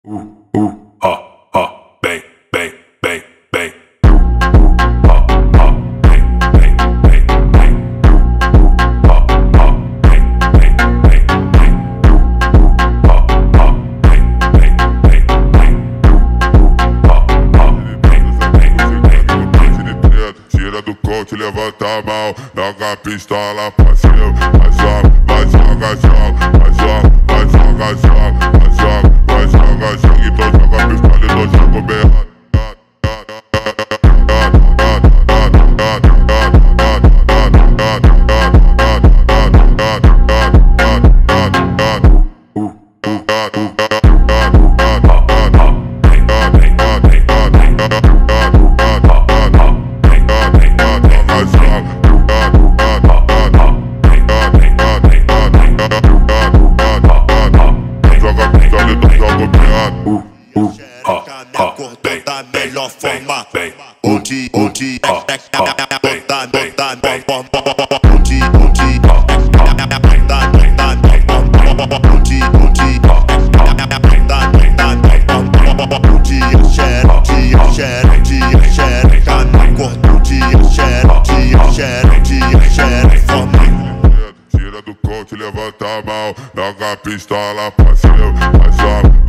Bem, bem, bem, bem. Tira do coach, levanta a mão, joga a pistola pra cima, vai joga, vai joga, joga, vai joga, vai joga, joga, vai joga, vai joga, joga, então joga a pistola e então joga o berrado. Acordou da melhor forma. O que Tira do coach, levanta a mão, joga a pistola pra cima, vai joga.